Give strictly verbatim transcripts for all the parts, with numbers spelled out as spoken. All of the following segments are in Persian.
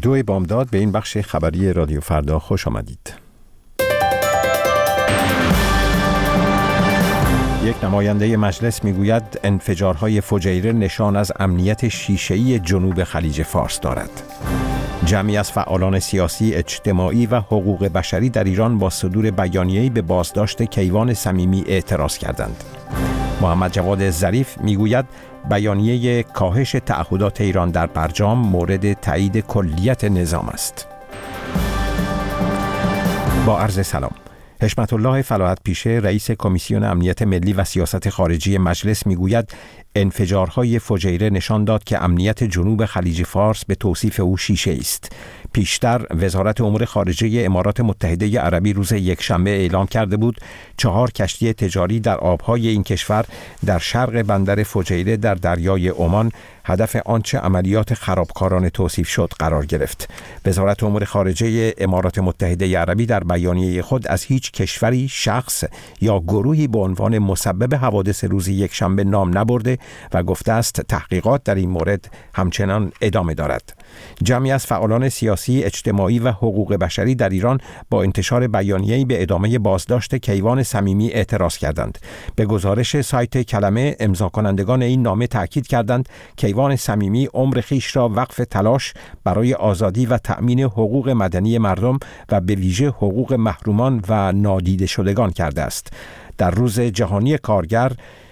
دو بامداد به این بخش خبری رادیو فردا خوش آمدید. یک نماینده مجلس میگوید انفجارهای فجیره نشان از امنیت شیشه‌ای جنوب خلیج فارس دارد. جمعی از فعالان سیاسی، اجتماعی و حقوق بشری در ایران با صدور بیانیه‌ای به بازداشت کیوان صمیمی اعتراض کردند. محمد جواد ظریف میگوید بیانیه کاهش تعهدات ایران در برجام مورد تایید کلیت نظام است. با عرض سلام. حشمت الله فلاحت پیشه رئیس کمیسیون امنیت ملی و سیاست خارجی مجلس میگوید انفجارهای فجیره نشان داد که امنیت جنوب خلیج فارس به توصیف او شیشه است. پیشتر وزارت امور خارجه امارات متحده عربی روز یکشنبه اعلام کرده بود چهار کشتی تجاری در آبهای این کشور در شرق بندر فجیره در دریای عمان هدف آنچه عملیات خرابکارانه توصیف شد قرار گرفت. وزارت امور خارجه امارات متحده عربی در بیانیه خود از هیچ کشوری، شخص یا گروهی به عنوان مسبب حوادث روز یکشنبه نام نبرده و گفته است تحقیقات در این مورد همچنان ادامه دارد. جمعی از فعالان سیاسی، اجتماعی و حقوق بشری در ایران با انتشار بیانیه‌ای به ادامه بازداشت کیوان صمیمی اعتراض کردند. به گزارش سایت کلمه، امضا کنندگان این نامه تاکید کردند کیوان صمیمی عمر خویش را وقف تلاش برای آزادی و تأمین حقوق مدنی مردم و به ویژه حقوق محرومان و نادیده شدگان کرده است. در روز جهانی کارگر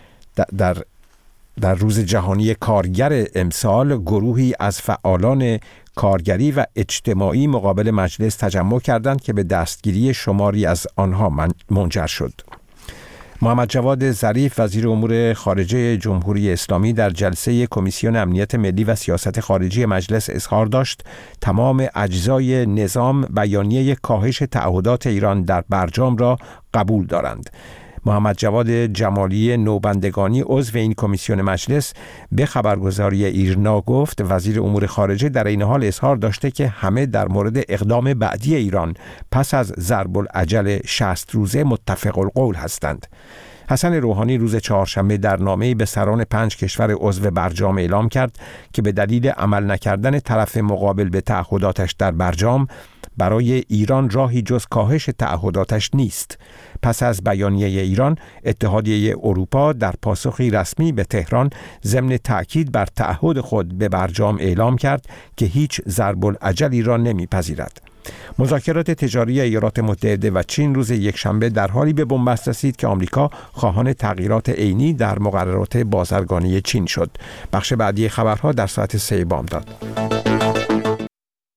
در در روز جهانی کارگر امسال گروهی از فعالان کارگری و اجتماعی مقابل مجلس تجمع کردند که به دستگیری شماری از آنها منجر شد. محمد جواد ظریف وزیر امور خارجه جمهوری اسلامی در جلسه کمیسیون امنیت ملی و سیاست خارجی مجلس اظهار داشت تمام اجزای نظام بیانیه کاهش تعهدات ایران در برجام را قبول دارند. محمد جواد جمالی نوبندگانی عضو این کمیسیون مجلس به خبرگزاری ایرنا گفت وزیر امور خارجه در این حال اظهار داشته که همه در مورد اقدام بعدی ایران پس از ضرب الاجل شصت روزه متفق القول هستند. حسن روحانی روز چهارشنبه در نامه‌ای به سران پنج کشور عضو برجام اعلام کرد که به دلیل عمل نکردن طرف مقابل به تعهداتش در برجام برای ایران راهی جز کاهش تعهداتش نیست. پس از بیانیه ایران، اتحادیه اروپا در پاسخی رسمی به تهران ضمن تأکید بر تعهد خود به برجام اعلام کرد که هیچ ضرب الاجلی را نمیپذیرد. مذاکرات تجاری ایالات متحده و چین روز یکشنبه در حالی به بنبست رسید که آمریکا خواهان تغییرات عینی در مقررات بازرگانی چین شد. بخش بعدی خبرها در ساعت سه بامداد.